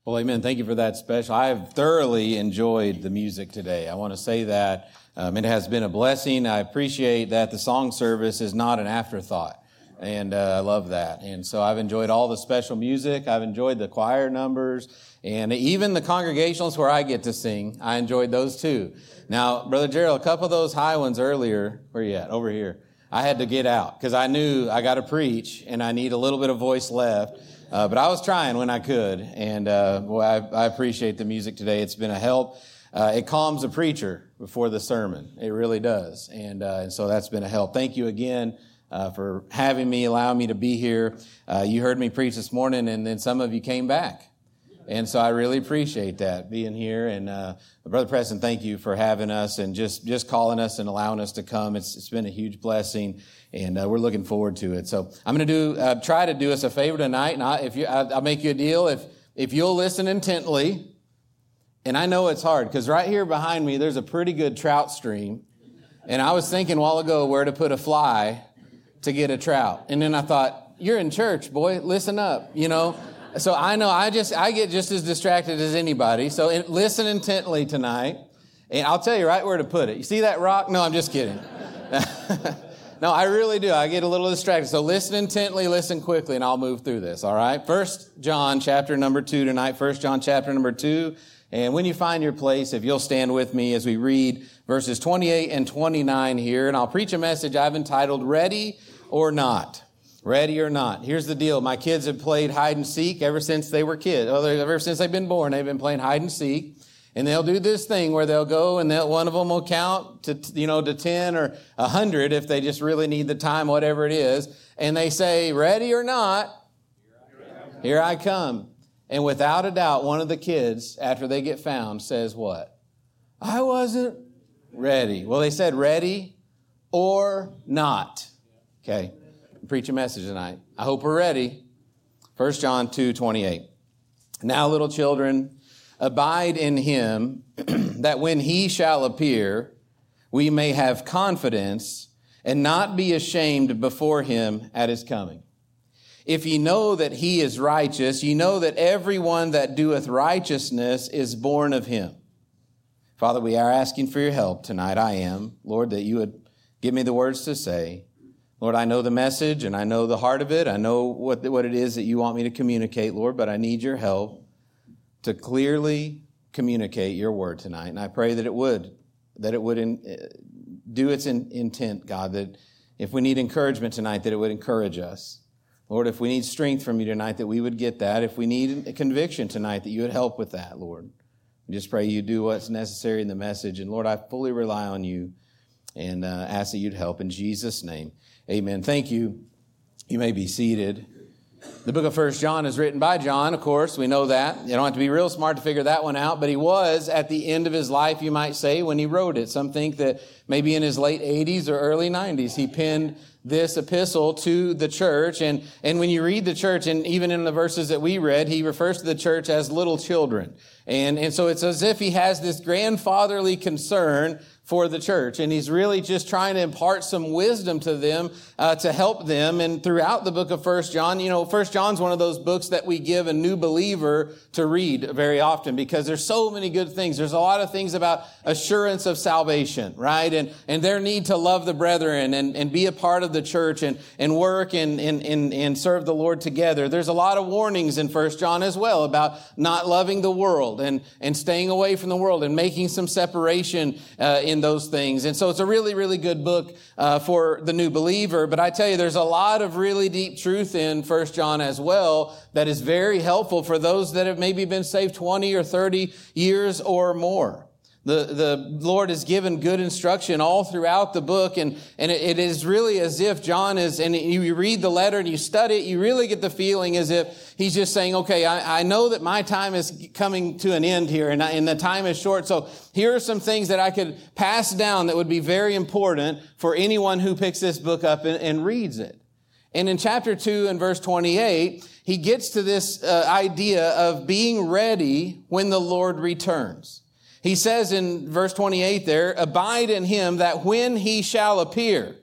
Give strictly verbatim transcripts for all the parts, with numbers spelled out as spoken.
Well, amen. Thank you for that special. I have thoroughly enjoyed the music today. I want to say that um, it has been a blessing. I appreciate that the song service is not an afterthought. And uh, I love that. And so I've enjoyed all the special music. I've enjoyed the choir numbers. And even the congregationals where I get to sing, I enjoyed those too. Now, Brother Gerald, a couple of those high ones earlier, where you at? Over here. I had to get out because I knew I got to preach and I need a little bit of voice left. Uh, but I was trying when I could, and uh, boy, I, I appreciate the music today. It's been a help. Uh, it calms a preacher before the sermon. It really does, and, uh, and so that's been a help. Thank you again uh, for having me, allowing me to be here. Uh, you heard me preach this morning, and then some of you came back, and so I really appreciate that, being here. And uh, Brother Preston, thank you for having us and just, just calling us and allowing us to come. It's, it's been a huge blessing. And uh, we're looking forward to it. So I'm going to do uh, try to do us a favor tonight. And I, if you, I, I'll make you a deal. If if you'll listen intently, and I know it's hard because right here behind me there's a pretty good trout stream. And I was thinking a while ago where to put a fly to get a trout. And then I thought, you're in church, boy. Listen up, you know. So I know I just I get just as distracted as anybody. So in, listen intently tonight, and I'll tell you right where to put it. You see that rock? No, I'm just kidding. No, I really do. I get a little distracted. So listen intently, listen quickly, and I'll move through this, all right? First John chapter number two tonight. First John chapter number two. And when you find your place, if you'll stand with me as we read verses twenty-eight and twenty-nine here, and I'll preach a message I've entitled, Ready or Not. Ready or Not. Here's the deal. My kids have played hide and seek ever since they were kids. Ever since they've been born, they've been playing hide and seek. And they'll do this thing where they'll go and they'll, one of them will count to, you know, to ten or a hundred if they just really need the time, whatever it is. And they say, ready or not, here I come. And without a doubt, one of the kids, after they get found, says what? I wasn't ready. Well, they said ready or not. Okay. Preach a message tonight. I hope we're ready. First John two twenty-eight. Now, little children, abide in him, that when he shall appear, we may have confidence and not be ashamed before him at his coming. If ye know that he is righteous, ye know that everyone that doeth righteousness is born of him. Father, we are asking for your help tonight. I am. Lord, that you would give me the words to say. Lord, I know the message and I know the heart of it. I know what, what it is that you want me to communicate, Lord, but I need your help to clearly communicate your word tonight. And I pray that it would, that it would in, do its in, intent, God, that if we need encouragement tonight, that it would encourage us. Lord, if we need strength from you tonight, that we would get that. If we need a conviction tonight, that you would help with that, Lord. I just pray you do what's necessary in the message. And Lord, I fully rely on you and uh, ask that you'd help in Jesus' name. Amen. Thank you. You may be seated. The book of First John is written by John, of course. We know that. You don't have to be real smart to figure that one out. But he was at the end of his life, you might say, when he wrote it. Some think that maybe in his late eighties or early nineties, he penned this epistle to the church. And, and when you read the church, and even in the verses that we read, he refers to the church as little children. And, and so it's as if he has this grandfatherly concern for the church. And he's really just trying to impart some wisdom to them, uh, to help them. And throughout the book of First John, you know, First John's one of those books that we give a new believer to read very often because there's so many good things. There's a lot of things about assurance of salvation, right? And, and their need to love the brethren and, and be a part of the church and, and work and, and, and, and serve the Lord together. There's a lot of warnings in First John as well about not loving the world and, and staying away from the world and making some separation, uh, in those things. And so it's a really, really good book uh, for the new believer. But I tell you, there's a lot of really deep truth in First John as well that is very helpful for those that have maybe been saved twenty or thirty years or more. The, the Lord has given good instruction all throughout the book, and, and it, it is really as if John is, and you read the letter and you study it, you really get the feeling as if he's just saying, okay, I, I know that my time is coming to an end here, and, I, and the time is short, so here are some things that I could pass down that would be very important for anyone who picks this book up and, and reads it. And in chapter two and verse twenty-eight, he gets to this uh, idea of being ready when the Lord returns. He says in verse twenty-eight there, abide in him that when he shall appear.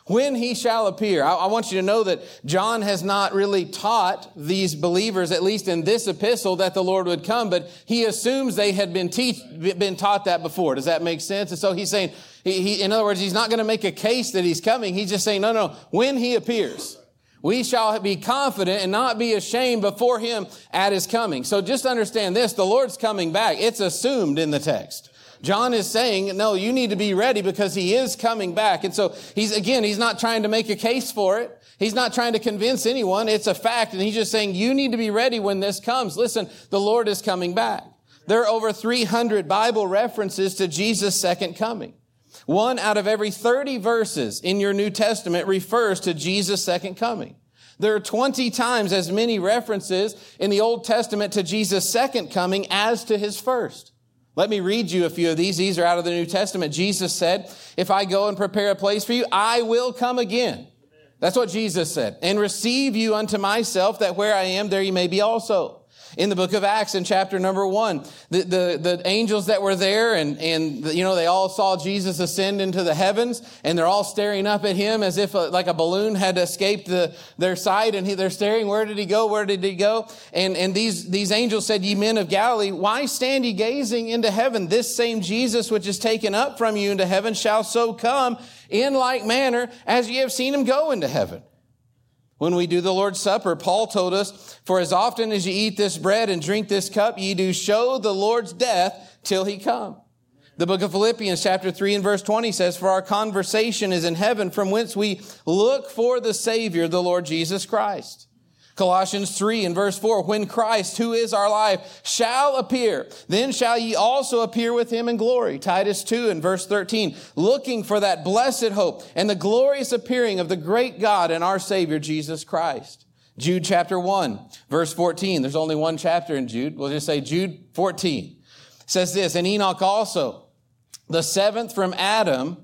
When he shall appear. I, I want you to know that John has not really taught these believers, at least in this epistle, that the Lord would come, but he assumes they had been teach, been taught that before. Does that make sense? And so he's saying, he, he, in other words, he's not going to make a case that he's coming. He's just saying, no, no, when he appears, we shall be confident and not be ashamed before him at his coming. So just understand this, the Lord's coming back. It's assumed in the text. John is saying, no, you need to be ready because he is coming back. And so he's, again, he's not trying to make a case for it. He's not trying to convince anyone. It's a fact. And he's just saying, you need to be ready when this comes. Listen, the Lord is coming back. There are over three hundred Bible references to Jesus' second coming. One out of every thirty verses in your New Testament refers to Jesus' second coming. There are twenty times as many references in the Old Testament to Jesus' second coming as to his first. Let me read you a few of these. These are out of the New Testament. Jesus said, if I go and prepare a place for you, I will come again. That's what Jesus said. And receive you unto myself, that where I am, there you may be also. In the book of Acts, in chapter number one, the, the, the angels that were there and, and, you know, they all saw Jesus ascend into the heavens and they're all staring up at him as if a, like a balloon had escaped the, their sight, and he, they're staring, where did he go? Where did he go? And, and these, these angels said, ye men of Galilee, why stand ye gazing into heaven? This same Jesus which is taken up from you into heaven shall so come in like manner as ye have seen him go into heaven. When we do the Lord's Supper, Paul told us, for as often as ye eat this bread and drink this cup, ye do show the Lord's death till he come. The book of Philippians chapter three and verse twenty says, for our conversation is in heaven, from whence we look for the Savior, the Lord Jesus Christ. Colossians three and verse four, when Christ, who is our life, shall appear, then shall ye also appear with him in glory. Titus two and verse thirteen, looking for that blessed hope and the glorious appearing of the great God and our Savior, Jesus Christ. Jude chapter one, verse fourteen. There's only one chapter in Jude. We'll just say Jude fourteen. It says this, and Enoch also, the seventh from Adam,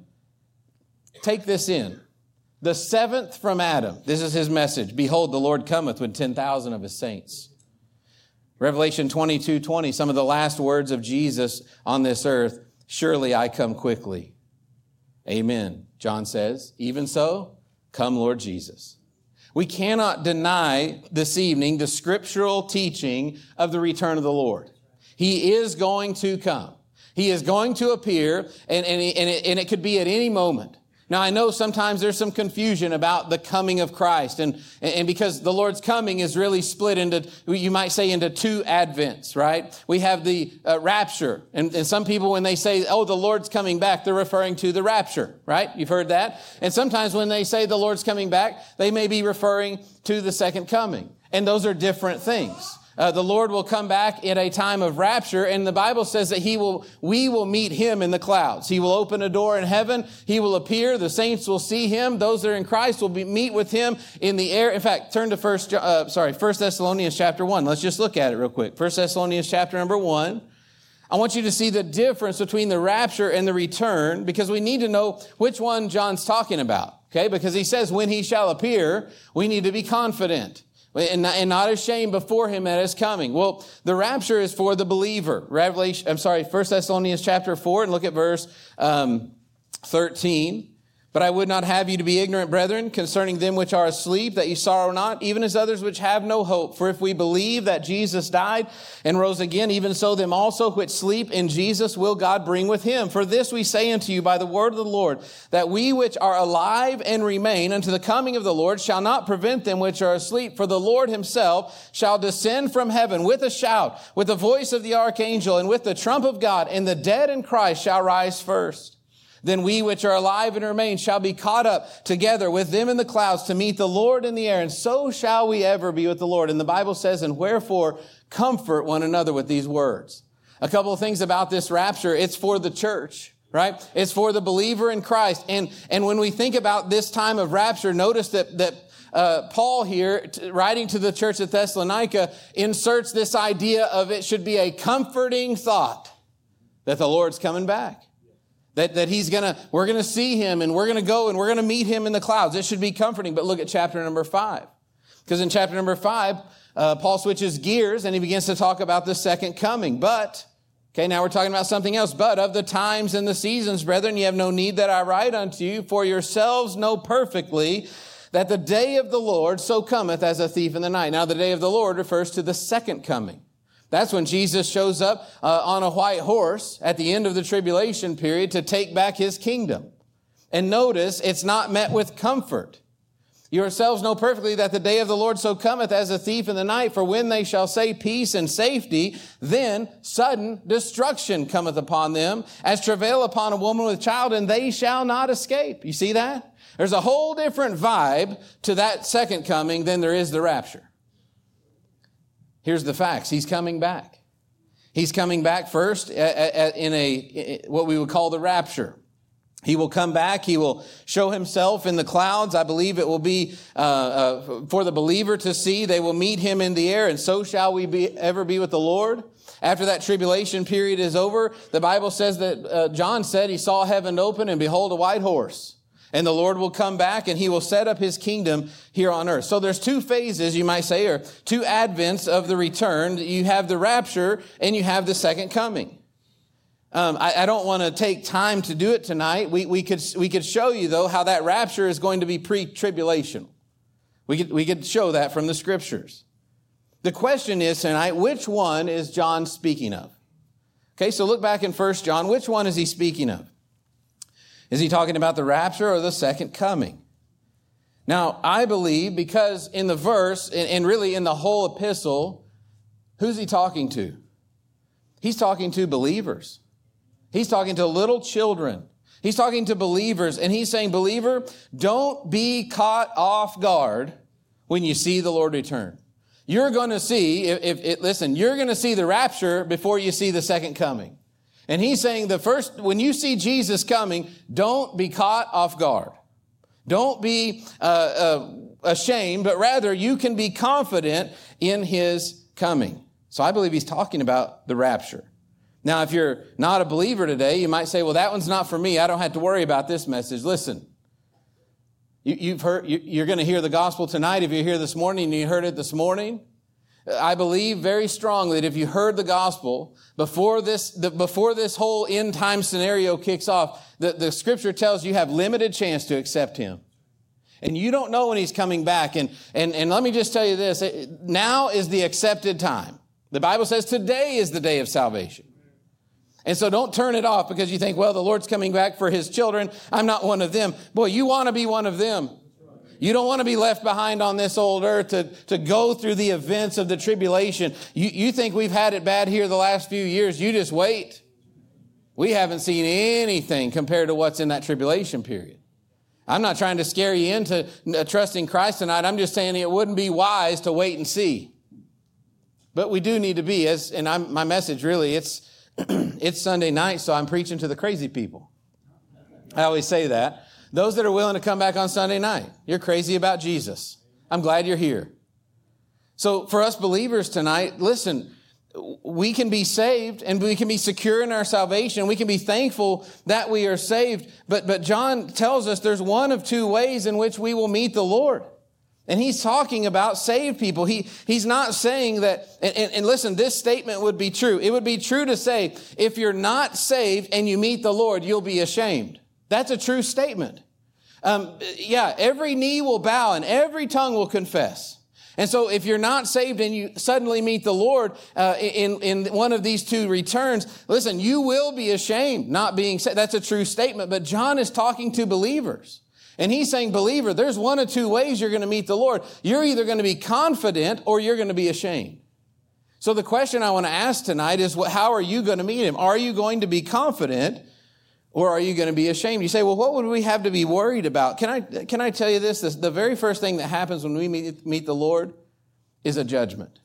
take this in. The seventh from Adam. This is his message. Behold, the Lord cometh with ten thousand of his saints. Revelation twenty-two twenty, some of the last words of Jesus on this earth. Surely I come quickly. Amen. John says, even so, come Lord Jesus. We cannot deny this evening the scriptural teaching of the return of the Lord. He is going to come. He is going to appear, and, and, and, it, and it could be at any moment. Now, I know sometimes there's some confusion about the coming of Christ, and, and because the Lord's coming is really split into, you might say, into two advents, right? We have the uh, rapture, and, and some people, when they say, oh, the Lord's coming back, they're referring to the rapture, right? You've heard that. And sometimes when they say the Lord's coming back, they may be referring to the second coming. And those are different things. Uh, the Lord will come back at a time of rapture, and the Bible says that he will, we will meet him in the clouds. He will open a door in heaven. He will appear. The saints will see him. Those that are in Christ will be, meet with him in the air. In fact, turn to first, uh, sorry, First Thessalonians chapter one. Let's just look at it real quick. First Thessalonians chapter number one. I want you to see the difference between the rapture and the return, because we need to know which one John's talking about. Okay, because he says when he shall appear, we need to be confident. And not ashamed before him at his coming. Well, the rapture is for the believer. Revelation, I'm sorry, First Thessalonians chapter four, and look at verse um, thirteen. But I would not have you to be ignorant, brethren, concerning them which are asleep, that ye sorrow not, even as others which have no hope. For if we believe that Jesus died and rose again, even so them also which sleep in Jesus will God bring with him. For this we say unto you by the word of the Lord, that we which are alive and remain unto the coming of the Lord shall not prevent them which are asleep. For the Lord himself shall descend from heaven with a shout, with the voice of the archangel, and with the trump of God, and the dead in Christ shall rise first. Then we which are alive and remain shall be caught up together with them in the clouds to meet the Lord in the air. And so shall we ever be with the Lord. And the Bible says, and wherefore comfort one another with these words. A couple of things about this rapture. It's for the church, right? It's for the believer in Christ. And, and when we think about this time of rapture, notice that, that, uh, Paul here, t- writing to the church at Thessalonica, inserts this idea of it should be a comforting thought that the Lord's coming back. That, that he's gonna, we're gonna see him and we're gonna go and we're gonna meet him in the clouds. It should be comforting. But look at chapter number five. Because in chapter number five, uh, Paul switches gears and he begins to talk about the second coming. But Okay, now we're talking about something else. But of the times and the seasons, brethren, ye have no need that I write unto you, for yourselves know perfectly that the day of the Lord so cometh as a thief in the night. Now, the day of the Lord refers to the second coming. That's when Jesus shows up uh, on a white horse at the end of the tribulation period to take back his kingdom. And notice, it's not met with comfort. Yourselves know perfectly that the day of the Lord so cometh as a thief in the night. For when they shall say peace and safety, then sudden destruction cometh upon them, as travail upon a woman with child, and they shall not escape. You see that? There's a whole different vibe to that second coming than there is the rapture. Here's the facts. He's coming back. He's coming back first in a what we would call the rapture. He will come back. He will show himself in the clouds. I believe it will be uh, uh, for the believer to see. They will meet him in the air, and so shall we be, ever be with the Lord. After that tribulation period is over, the Bible says that uh, John said he saw heaven open, and behold, a white horse. And the Lord will come back, and he will set up his kingdom here on earth. So there's two phases, you might say, or two advents of the return. You have the rapture, and you have the second coming. Um, I, I don't want to take time to do it tonight. We, we could, we could show you though how that rapture is going to be pre-tribulation. We could, we could show that from the scriptures. The question is tonight, which one is John speaking of? Okay, so look back in First John. Which one is he speaking of? Is he talking about the rapture or the second coming? Now, I believe because in the verse and, and really in the whole epistle, who's he talking to? He's talking to believers. He's talking to little children. He's talking to believers, and he's saying, believer, don't be caught off guard when you see the Lord return. You're going to see, if, if it, listen, you're going to see the rapture before you see the second coming. And he's saying the first, when you see Jesus coming, don't be caught off guard. Don't be uh, uh, ashamed, but rather you can be confident in his coming. So I believe he's talking about the rapture. Now, if you're not a believer today, you might say, well, that one's not for me. I don't have to worry about this message. Listen, you, you've heard, you, you're going to hear the gospel tonight. If you're here this morning and you heard it this morning, I believe very strongly that if you heard the gospel before this, the, before this whole end time scenario kicks off, the, the scripture tells you have limited chance to accept him. And you don't know when he's coming back. And, and, and let me just tell you this. Now is the accepted time. The Bible says today is the day of salvation. And so don't turn it off because you think, well, the Lord's coming back for his children. I'm not one of them. Boy, you want to be one of them. You don't want to be left behind on this old earth to, to go through the events of the tribulation. You, you think we've had it bad here the last few years. You just wait. We haven't seen anything compared to what's in that tribulation period. I'm not trying to scare you into trusting Christ tonight. I'm just saying it wouldn't be wise to wait and see. But we do need to be, as, and I'm, my message really, it's, it's Sunday night, so I'm preaching to the crazy people. I always say that. Those that are willing to come back on Sunday night, you're crazy about Jesus. I'm glad you're here. So for us believers tonight, listen, we can be saved and we can be secure in our salvation. We can be thankful that we are saved. But, but John tells us there's one of two ways in which we will meet the Lord. And he's talking about saved people. He, he's not saying that, and, and, and listen, this statement would be true. It would be true to say, if you're not saved and you meet the Lord, you'll be ashamed. That's a true statement. Um, yeah, every knee will bow and every tongue will confess. And so if you're not saved and you suddenly meet the Lord uh, in, in one of these two returns, listen, you will be ashamed not being saved. That's a true statement. But John is talking to believers. And he's saying, believer, there's one of two ways you're going to meet the Lord. You're either going to be confident or you're going to be ashamed. So the question I want to ask tonight is, how are you going to meet him? Are you going to be confident or are you going to be ashamed? You say, well, what would we have to be worried about? Can I, can I tell you this? this? The very first thing that happens when we meet, meet the Lord is a judgment.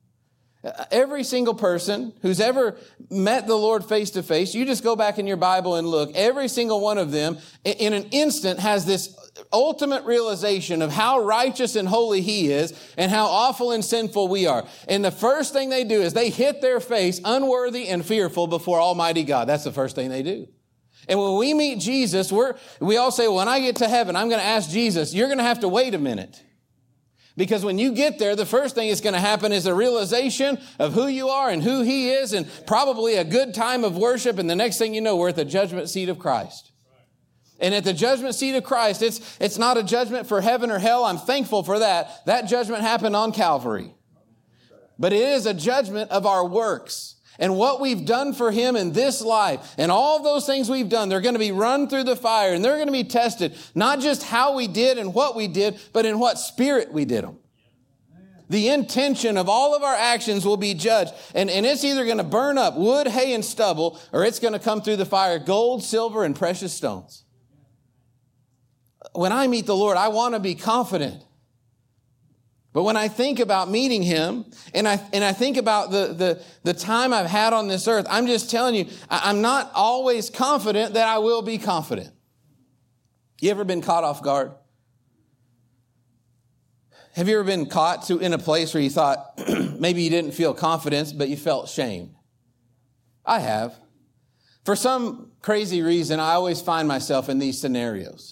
Every single person who's ever met the Lord face to face, you just go back in your Bible and look, every single one of them in an instant has this ultimate realization of how righteous and holy he is and how awful and sinful we are. And the first thing they do is they hit their face unworthy and fearful before Almighty God. That's the first thing they do. And when we meet Jesus, we're, we all say, well, when I get to heaven, I'm going to ask Jesus, you're going to have to wait a minute. Because when you get there, the first thing that's going to happen is a realization of who you are and who he is, and probably a good time of worship. And the next thing you know, we're at the judgment seat of Christ. And at the judgment seat of Christ, it's, it's not a judgment for heaven or hell. I'm thankful for that. That judgment happened on Calvary. But it is a judgment of our works and what we've done for him in this life. And all those things we've done, they're going to be run through the fire, and they're going to be tested, not just how we did and what we did, but in what spirit we did them. The intention of all of our actions will be judged. And, and it's either going to burn up wood, hay, and stubble, or it's going to come through the fire, gold, silver, and precious stones. When I meet the Lord, I want to be confident. But when I think about meeting him, and I and I think about the, the, the time I've had on this earth, I'm just telling you, I, I'm not always confident that I will be confident. You ever been caught off guard? Have you ever been caught to, in a place where you thought maybe you didn't feel confidence, but you felt shame? I have. For some crazy reason, I always find myself in these scenarios.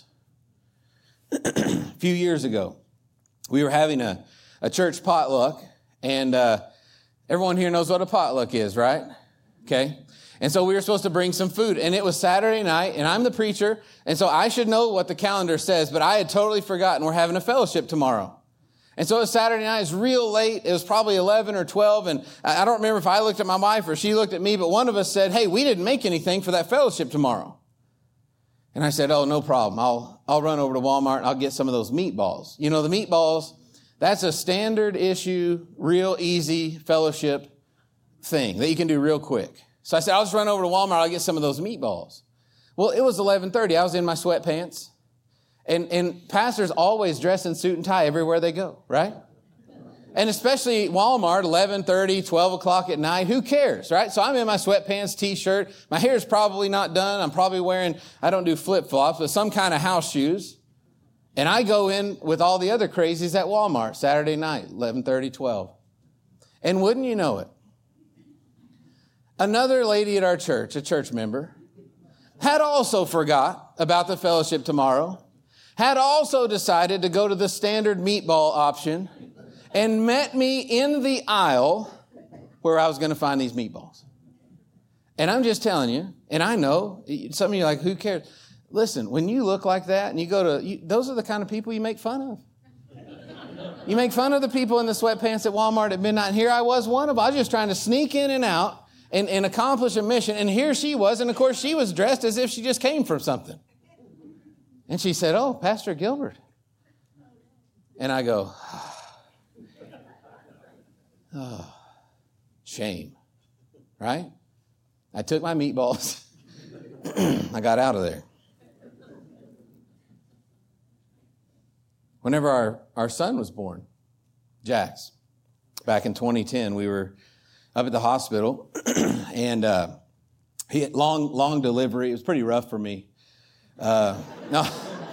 A few years ago, we were having a, a church potluck, and uh, everyone here knows what a potluck is, right? Okay. And so we were supposed to bring some food, and it was Saturday night, and I'm the preacher, and so I should know what the calendar says, but I had totally forgotten we're having a fellowship tomorrow. And so it was Saturday night. It was real late. It was probably eleven or twelve, and I don't remember if I looked at my wife or she looked at me, but one of us said, hey, we didn't make anything for that fellowship tomorrow. And I said, oh, no problem. I'll, I'll run over to Walmart and I'll get some of those meatballs. You know, the meatballs, that's a standard issue, real easy fellowship thing that you can do real quick. So I said, I'll just run over to Walmart. I'll get some of those meatballs. Well, it was eleven thirty. I was in my sweatpants. And, and pastors always dress in suit and tie everywhere they go, right? And especially Walmart, eleven thirty, twelve o'clock at night, who cares, right? So I'm in my sweatpants, t-shirt. My hair's probably not done. I'm probably wearing, I don't do flip-flops, but some kind of house shoes. And I go in with all the other crazies at Walmart Saturday night, eleven thirty, twelve. And wouldn't you know it, another lady at our church, a church member, had also forgot about the fellowship tomorrow, had also decided to go to the standard meatball option, and met me in the aisle where I was going to find these meatballs. And I'm just telling you, and I know, some of you are like, who cares? Listen, when you look like that and you go to, you, those are the kind of people you make fun of. You make fun of the people in the sweatpants at Walmart at midnight. And here I was one of them. I was just trying to sneak in and out and, and accomplish a mission. And here she was. And of course, she was dressed as if she just came from something. And she said, oh, Pastor Gilbert. And I go, oh, shame, right? I took my meatballs. I got out of there. Whenever our, our son was born, Jax, back in twenty ten, we were up at the hospital, and uh, he had long, long delivery. It was pretty rough for me. Uh, no.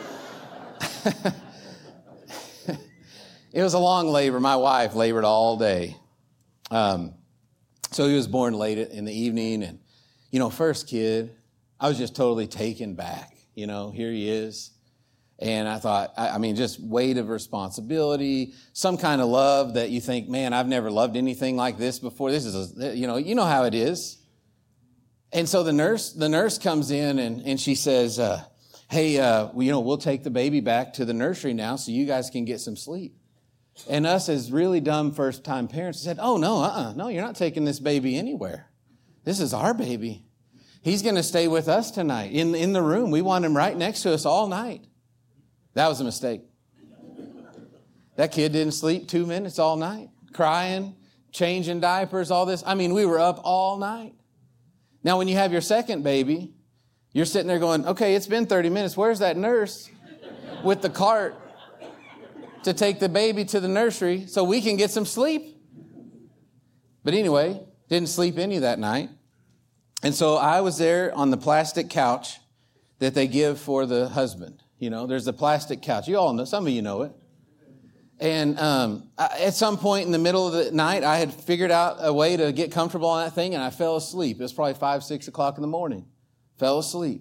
It was a long labor. My wife labored all day. Um, so he was born late in the evening, and, you know, first kid, I was just totally taken back. You know, here he is. And I thought, I, I mean, just weight of responsibility, some kind of love that you think, man, I've never loved anything like this before. This is, a, you know, you know how it is. And so the nurse, the nurse comes in and, and she says, uh, hey, uh, well, you know, we'll take the baby back to the nursery now so you guys can get some sleep. And us as really dumb first-time parents said, oh, no, uh-uh, no, you're not taking this baby anywhere. This is our baby. He's going to stay with us tonight in, in the room. We want him right next to us all night. That was a mistake. That kid didn't sleep two minutes all night, crying, changing diapers, all this. I mean, we were up all night. Now, when you have your second baby, you're sitting there going, okay, it's been thirty minutes. Where's that nurse with the cart to take the baby to the nursery so we can get some sleep? But anyway, didn't sleep any that night. And so I was there on the plastic couch that they give for the husband. You know, there's a plastic couch. You all know, some of you know it. And um, I, at some point in the middle of the night, I had figured out a way to get comfortable on that thing, and I fell asleep. It was probably five, six o'clock in the morning. Fell asleep.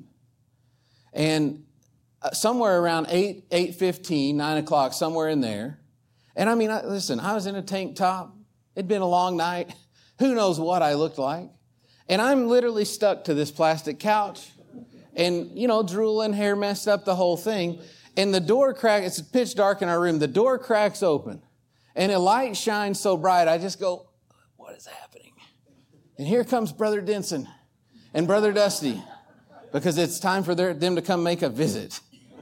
And somewhere around eight, eight fifteen, nine o'clock, somewhere in there, And I mean, I, listen, I was in a tank top. It'd been a long night. Who knows what I looked like? And I'm literally stuck to this plastic couch and, you know, drooling, hair messed up, the whole thing. And the door crack, it's pitch dark in our room. The door cracks open and a light shines so bright. I just go, what is happening? And here comes Brother Denson and Brother Dusty because it's time for their, them to come make a visit.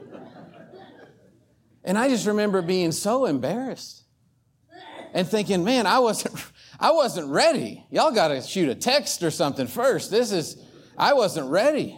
And I just remember being so embarrassed and thinking, man, I wasn't, I wasn't ready. Y'all got to shoot a text or something first. This is, I wasn't ready.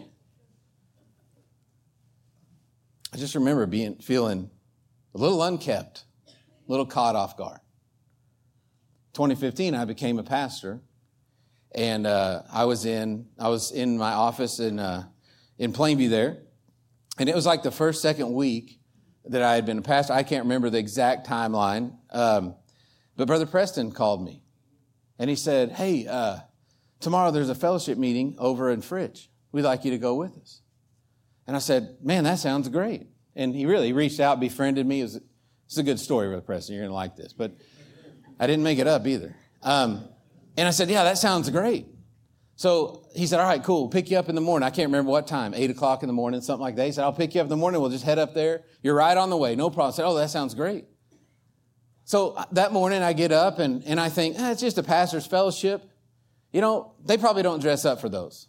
I just remember being, feeling a little unkept, a little caught off guard. twenty fifteen, I became a pastor, and uh, I was in, I was in my office in uh, in Plainview there, and it was like the first, second week that I had been a pastor. I can't remember the exact timeline, um, but Brother Preston called me, and he said, hey, uh, tomorrow there's a fellowship meeting over in Fridge. We'd like you to go with us. And I said, man, that sounds great. And he really reached out, befriended me. It was, it's a good story, Brother Preston. You're going to like this. But I didn't make it up either. Um, and I said, yeah, that sounds great. So he said, all right, cool. We'll pick you up in the morning. I can't remember what time, eight o'clock in the morning, something like that. He said, I'll pick you up in the morning. We'll just head up there. You're right on the way. No problem. I said, oh, that sounds great. So that morning I get up and, and I think, eh, it's just a pastor's fellowship. You know, they probably don't dress up for those.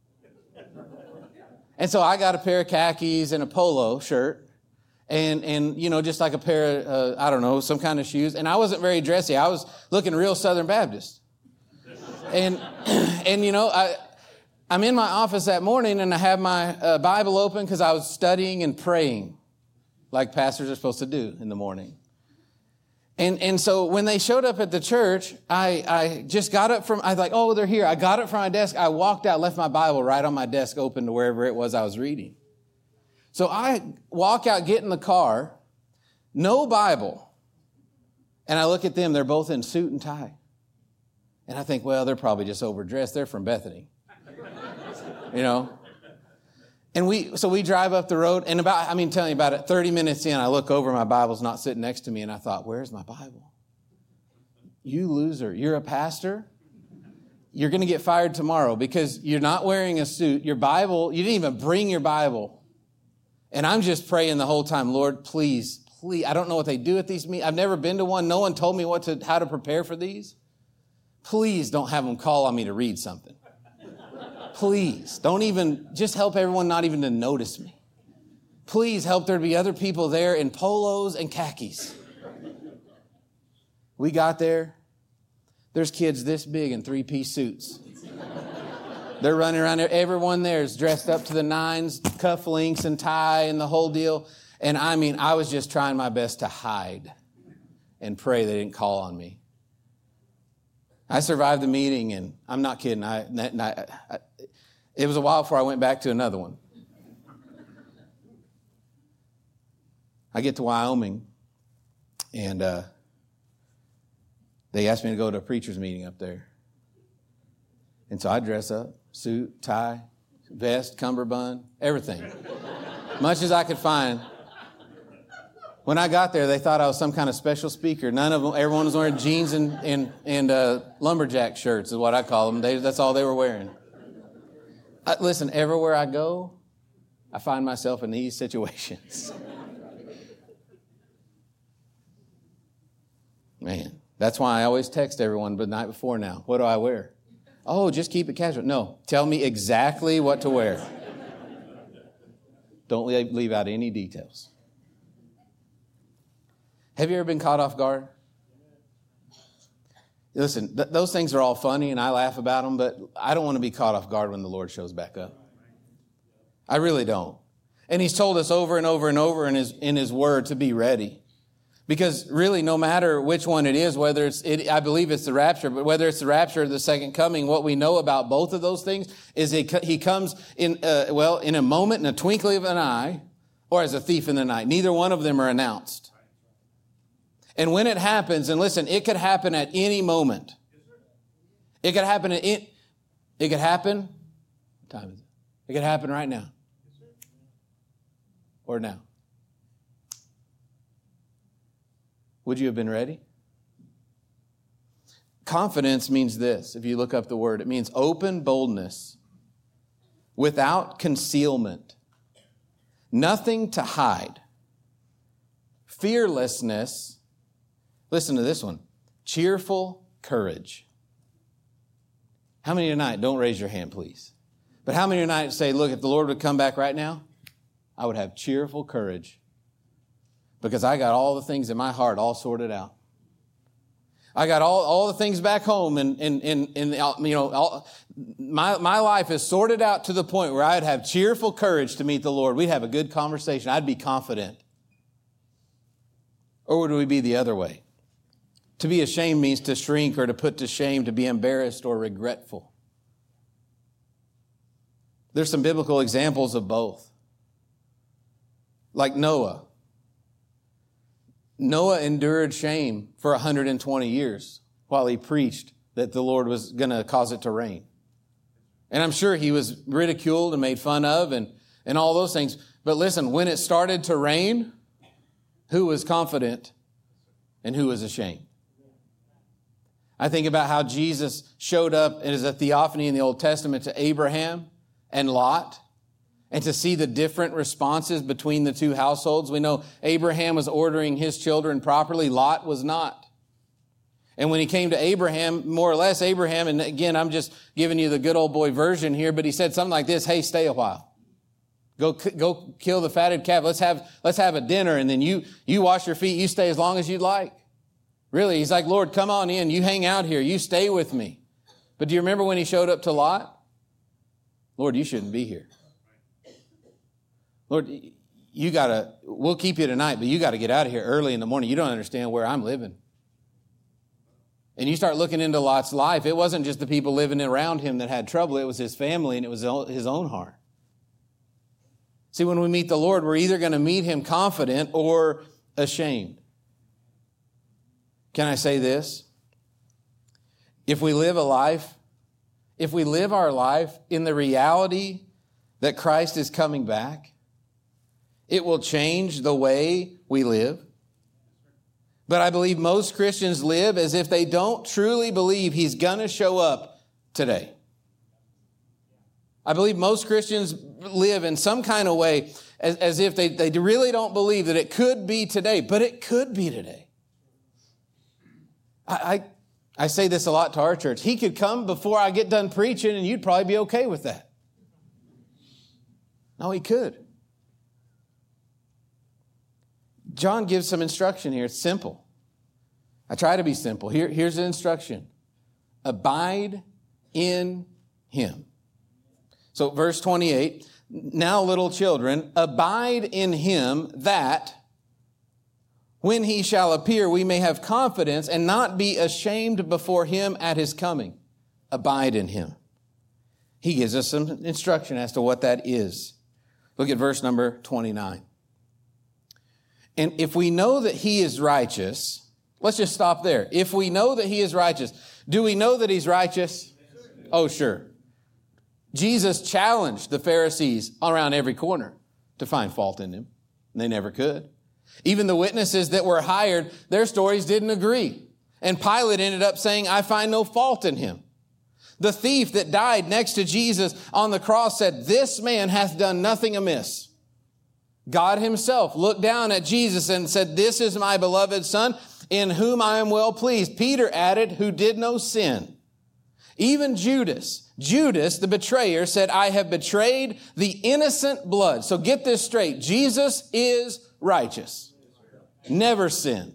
And so I got a pair of khakis and a polo shirt and, and you know, just like a pair of, uh, I don't know, some kind of shoes. And I wasn't very dressy. I was looking real Southern Baptist. And, and you know, I, I'm in my office that morning and I have my uh, Bible open because I was studying and praying like pastors are supposed to do in the morning. And and so when they showed up at the church, I, I just got up from, I was like, oh, they're here. I got up from my desk. I walked out, left my Bible right on my desk open to wherever it was I was reading. So I walk out, get in the car, no Bible. And I look at them. They're both in suit and tie. And I think, well, they're probably just overdressed. They're from Bethany. You know? And we, so we drive up the road, and about, I mean, telling you about it, thirty minutes in, I look over, my Bible's not sitting next to me, and I thought, where's my Bible? You loser. You're a pastor? You're going to get fired tomorrow because you're not wearing a suit. Your Bible, you didn't even bring your Bible. And I'm just praying the whole time, Lord, please, please. I don't know what they do at these meetings. I've never been to one. No one told me what to, how to prepare for these. Please don't have them call on me to read something. Please, don't even, just help everyone not even to notice me. Please help there be other people there in polos and khakis. We got there. There's kids this big in three-piece suits. They're running around there. Everyone there is dressed up to the nines, cufflinks and tie and the whole deal. And I mean, I was just trying my best to hide and pray they didn't call on me. I survived the meeting, and I'm not kidding. I, I, I, it was a while before I went back to another one. I get to Wyoming, and uh, they asked me to go to a preacher's meeting up there. And so I dress up, suit, tie, vest, cummerbund, everything, much as I could find. When I got there, they thought I was some kind of special speaker. None of them, everyone was wearing jeans and and, and uh, lumberjack shirts is what I call them. They, that's all they were wearing. I, listen, everywhere I go, I find myself in these situations. Man, that's why I always text everyone the night before now. What do I wear? Oh, just keep it casual. No, tell me exactly what to wear. Don't leave, leave out any details. Have you ever been caught off guard? Listen, th- those things are all funny and I laugh about them, but I don't want to be caught off guard when the Lord shows back up. I really don't. And He's told us over and over and over in His, in His Word to be ready. Because really, no matter which one it is, whether it's, it, I believe it's the rapture, but whether it's the rapture or the second coming, what we know about both of those things is he, he comes in, uh, well, in a moment, in a twinkling of an eye, or as a thief in the night. Neither one of them are announced. And when it happens, and listen, it could happen at any moment. It could happen at it. It could happen. What time is it? It could happen right now. Or now. would you have been ready? Confidence means this. If you look up the word, it means open boldness without concealment, nothing to hide, fearlessness. Listen to this one. Cheerful courage. How many tonight, don't raise your hand, please, but how many tonight say, look, if the Lord would come back right now, I would have cheerful courage because I got all the things in my heart all sorted out. I got all, all the things back home and, and, and, and you know, all, my, my life is sorted out to the point where I'd have cheerful courage to meet the Lord. We'd have a good conversation. I'd be confident. Or would we be the other way? To be ashamed means to shrink or to put to shame, to be embarrassed or regretful. There's some biblical examples of both. Like Noah. Noah endured shame for one hundred twenty years while he preached that the Lord was going to cause it to rain. And I'm sure he was ridiculed and made fun of and, and all those things. But listen, when it started to rain, who was confident and who was ashamed? I think about how Jesus showed up as a theophany in the Old Testament to Abraham and Lot, and to see the different responses between the two households. We know Abraham was ordering his children properly. Lot was not. And when he came to Abraham, more or less Abraham, and again, I'm just giving you the good old boy version here, but he said something like this, hey, stay a while. Go, go kill the fatted calf. Let's have, let's have a dinner, and then you, you wash your feet. You stay as long as you'd like. Really, he's like, Lord, come on in. You hang out here. You stay with me. But do you remember when he showed up to Lot? Lord, you shouldn't be here. Lord, you got to, we'll keep you tonight, but you got to get out of here early in the morning. You don't understand where I'm living. And you start looking into Lot's life. It wasn't just the people living around him that had trouble. It was his family and it was his own heart. See, when we meet the Lord, we're either going to meet him confident or ashamed. Can I say this? If we live a life, if we live our life in the reality that Christ is coming back, it will change the way we live. But I believe most Christians live as if they don't truly believe he's going to show up today. I believe most Christians live in some kind of way as, as if they, they really don't believe that it could be today, but it could be today. I, I, I say this a lot to our church. He could come before I get done preaching and you'd probably be okay with that. No, he could. John gives some instruction here. It's simple. I try to be simple. Here, here's the instruction. Abide in him. So verse twenty-eight, now little children, abide in him that when he shall appear, we may have confidence and not be ashamed before him at his coming. Abide in him. He gives us some instruction as to what that is. Look at verse number twenty-nine. And if we know that he is righteous, let's just stop there. If we know that he is righteous, do we know that he's righteous? Oh, sure. Jesus challenged the Pharisees around every corner to find fault in him. They never could. Even the witnesses that were hired, their stories didn't agree. And Pilate ended up saying, I find no fault in him. The thief that died next to Jesus on the cross said, this man hath done nothing amiss. God himself looked down at Jesus and said, this is my beloved son in whom I am well pleased. Peter added, who did no sin. Even Judas, Judas, the betrayer, said, I have betrayed the innocent blood. So get this straight. Jesus is righteous. Never sinned.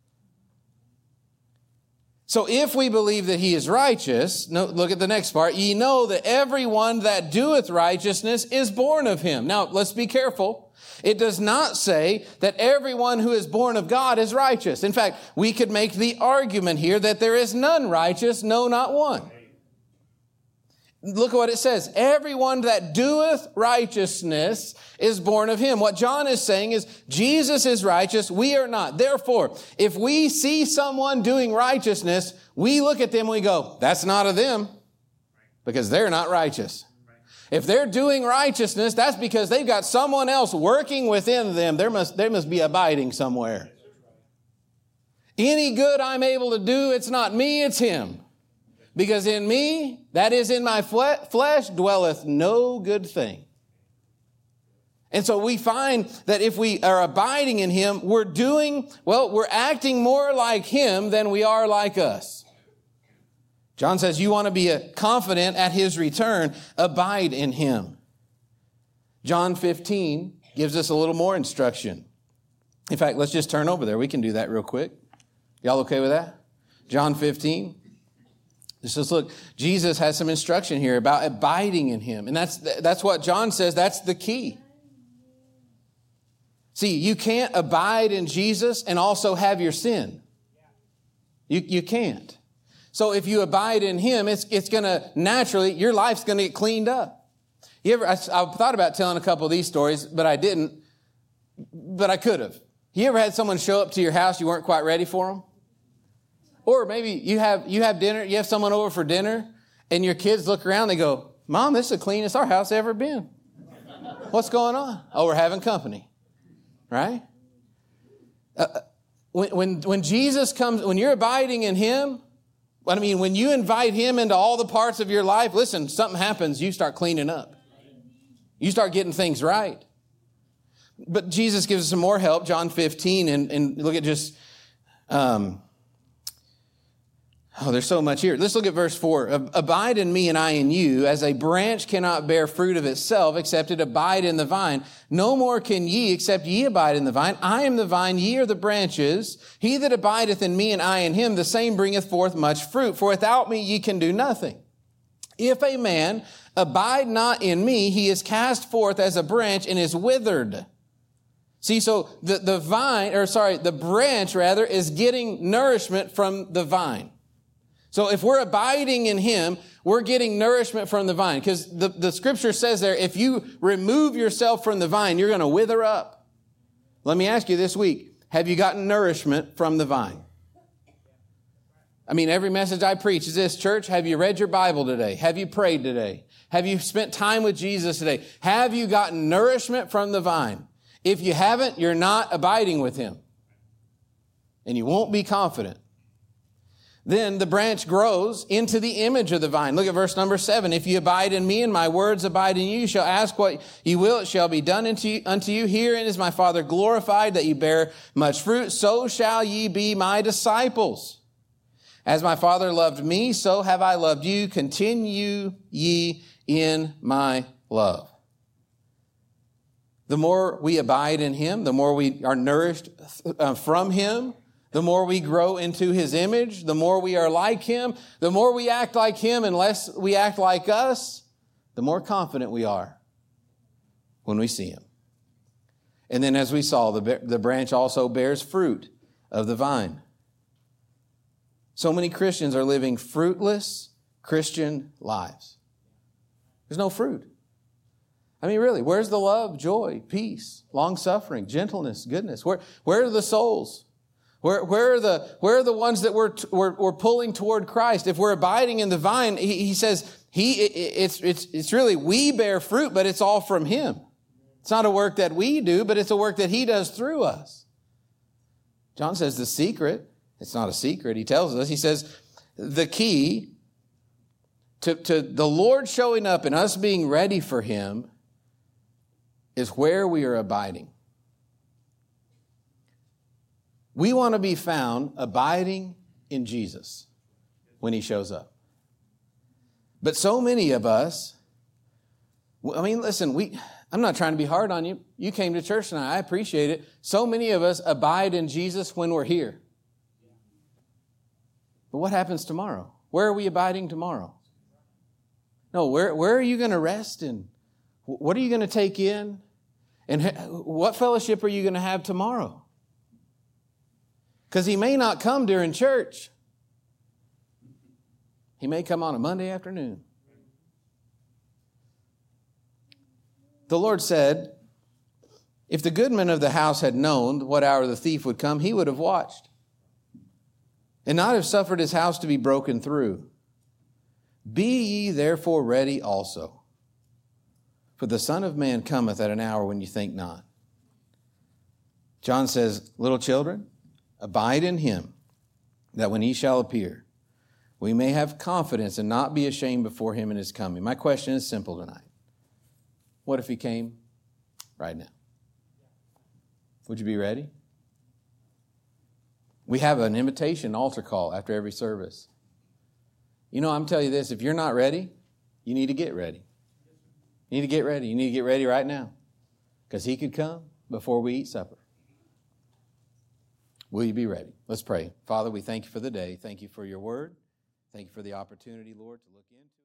So if we believe that he is righteous, no, look at the next part. Ye know that everyone that doeth righteousness is born of him. Now, let's be careful. It does not say that everyone who is born of God is righteous. In fact, we could make the argument here that there is none righteous, no, not one. Look at what it says. Everyone that doeth righteousness is born of him. What John is saying is Jesus is righteous. We are not. Therefore, if we see someone doing righteousness, we look at them and we go, that's not of them because they're not righteous. If they're doing righteousness, that's because they've got someone else working within them. There must, they must be abiding somewhere. Any good I'm able to do, it's not me, it's him. Because in me, that is in my fle- flesh, dwelleth no good thing. And so we find that if we are abiding in him, we're doing, well, we're acting more like him than we are like us. John says, you want to be confident at his return, abide in him. John fifteen gives us a little more instruction. In fact, let's just turn over there. We can do that real quick. Y'all okay with that? John fifteen. Let's just look. Jesus has some instruction here about abiding in him. And that's, that's what John says. That's the key. See, you can't abide in Jesus and also have your sin. You, you can't. So if you abide in him, it's, it's going to naturally, your life's going to get cleaned up. You ever, I, I thought about telling a couple of these stories, but I didn't, but I could have. You ever had someone show up to your house, you weren't quite ready for them? Or maybe you have, you have dinner, you have someone over for dinner, and your kids look around, they go, Mom, this is the cleanest our house ever been. What's going on? Oh, we're having company. Right? Uh, when, when, when Jesus comes, when you're abiding in him, I mean, when you invite him into all the parts of your life, listen, something happens, you start cleaning up. You start getting things right. But Jesus gives us some more help, John fifteen, and, and look at just, um, oh, there's so much here. Let's look at verse four. Abide in me and I in you, as a branch cannot bear fruit of itself, except it abide in the vine. No more can ye, except ye abide in the vine. I am the vine, ye are the branches. He that abideth in me and I in him, the same bringeth forth much fruit. For without me ye can do nothing. If a man abide not in me, he is cast forth as a branch and is withered. See, so the, the vine, or sorry, the branch rather, is getting nourishment from the vine. So if we're abiding in him, we're getting nourishment from the vine. Because the, the scripture says there, if you remove yourself from the vine, you're going to wither up. Let me ask you this week, have you gotten nourishment from the vine? I mean, every message I preach is this, church, have you read your Bible today? Have you prayed today? Have you spent time with Jesus today? Have you gotten nourishment from the vine? If you haven't, you're not abiding with him. And you won't be confident. Then the branch grows into the image of the vine. Look at verse number seven. If you abide in me and my words abide in you, you shall ask what you will, it shall be done unto you. Unto you. Herein is my Father glorified, that ye bear much fruit. So shall ye be my disciples. As my Father loved me, so have I loved you. Continue ye in my love. The more we abide in him, the more we are nourished from him, the more we grow into his image, the more we are like him, the more we act like him and less we act like us, the more confident we are when we see him. And then as we saw, the, the branch also bears fruit of the vine. So many Christians are living fruitless Christian lives. There's no fruit. I mean, really, where's the love, joy, peace, long-suffering, gentleness, goodness? Where, where are the souls? Where, where are the, where are the ones that we're, we're, we're pulling toward Christ? If we're abiding in the vine, he, he says, he, it, it's, it's, it's really, we bear fruit, but it's all from him. It's not a work that we do, but it's a work that he does through us. John says the secret, it's not a secret, he tells us, he says, the key to, to the Lord showing up and us being ready for him is where we are abiding. We want to be found abiding in Jesus when he shows up. But so many of us, I mean, listen, we, I'm not trying to be hard on you. You came to church tonight. I appreciate it. So many of us abide in Jesus when we're here. But what happens tomorrow? Where are we abiding tomorrow? No, where, where are you going to rest in? What are you going to take in? And what fellowship are you going to have tomorrow? Because he may not come during church. He may come on a Monday afternoon. The Lord said, if the goodman of the house had known what hour the thief would come, he would have watched and not have suffered his house to be broken through. Be ye therefore ready also, for the Son of Man cometh at an hour when you think not. John says, little children, abide in him, that when he shall appear, we may have confidence and not be ashamed before him in his coming. My question is simple tonight. What if he came right now? Would you be ready? We have an invitation altar call after every service. You know, I'm telling you this, if you're not ready, you need to get ready. You need to get ready. You need to get ready right now, because he could come before we eat supper. Will you be ready? Let's pray. Father, we thank you for the day. Thank you for your word. Thank you for the opportunity, Lord, to look into